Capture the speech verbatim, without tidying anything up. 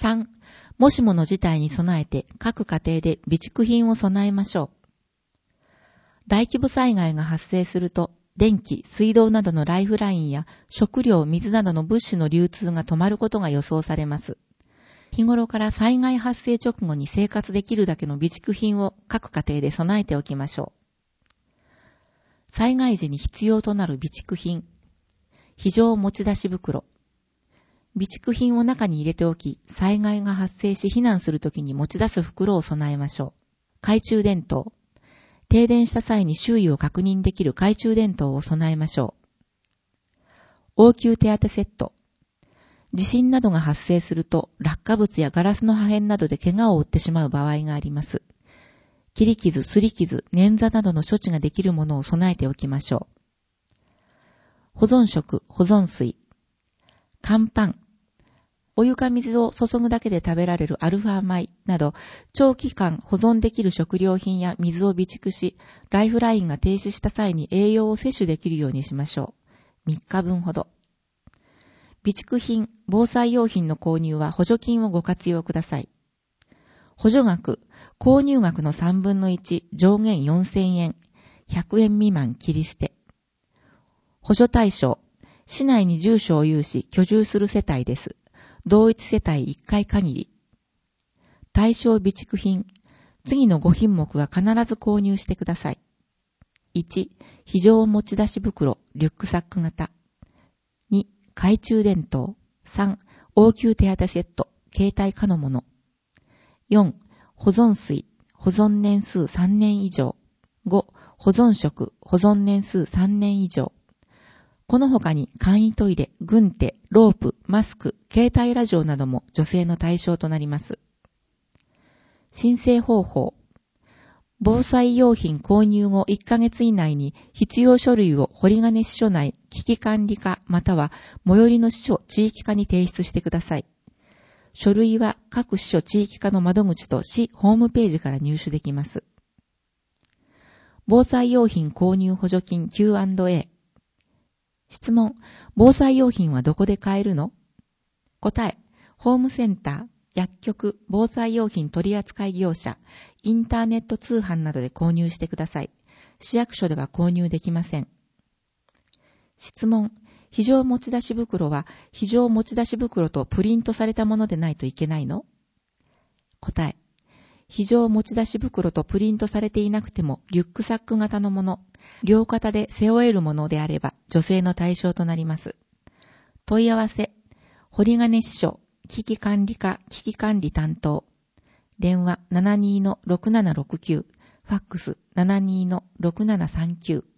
さん、もしもの事態に備えて各家庭で備蓄品を備えましょう。大規模災害が発生すると、電気、水道などのライフラインや食料、水などの物資の流通が止まることが予想されます。日頃から災害発生直後に生活できるだけの備蓄品を各家庭で備えておきましょう。災害時に必要となる備蓄品。非常持ち出し袋。備蓄品を中に入れておき、災害が発生し避難するときに持ち出す袋を備えましょう。懐中電灯。停電した際に周囲を確認できる懐中電灯を備えましょう。応急手当セット。地震などが発生すると落下物やガラスの破片などで怪我を負ってしまう場合があります。切り傷、擦り傷、捻挫などの処置ができるものを備えておきましょう。保存食、保存水。乾パン。お湯か水を注ぐだけで食べられるアルファ米など、長期間保存できる食料品や水を備蓄し、ライフラインが停止した際に栄養を摂取できるようにしましょう。みっかぶんほど。備蓄品、防災用品の購入は補助金をご活用ください。補助額、購入額のさんぶんのいち、上限よんせんえん、ひゃくえん未満切り捨て。補助対象、市内に住所を有し居住する世帯です。同一世帯いっかい限り。対象備蓄品。次のご品目は必ず購入してください。いち、非常持ち出し袋、リュックサック型。に、懐中電灯。さん、応急手当セット、携帯可のもの。よん、保存水、保存年数さんねん以上。ご、保存食、保存年数さんねん以上。この他に簡易トイレ、軍手、ロープ、マスク、携帯ラジオなども女性の対象となります。申請方法。防災用品購入後いっかげつ以内に必要書類を堀金支所内危機管理課または最寄りの支所地域課に提出してください。書類は各支所地域課の窓口と市ホームページから入手できます。防災用品購入補助金 キューアンドエー。質問。防災用品はどこで買えるの？答え。ホームセンター、薬局、防災用品取扱業者、インターネット通販などで購入してください。市役所では購入できません。質問。非常持ち出し袋は非常持ち出し袋とプリントされたものでないといけないの？答え。非常持ち出し袋とプリントされていなくてもリュックサック型のもの、両肩で背負えるものであれば女性の対象となります。問い合わせ、堀金支所、危機管理課危機管理担当。電話 ななにーのろくななろくきゅう、ファックス ななにーのろくななさんきゅう。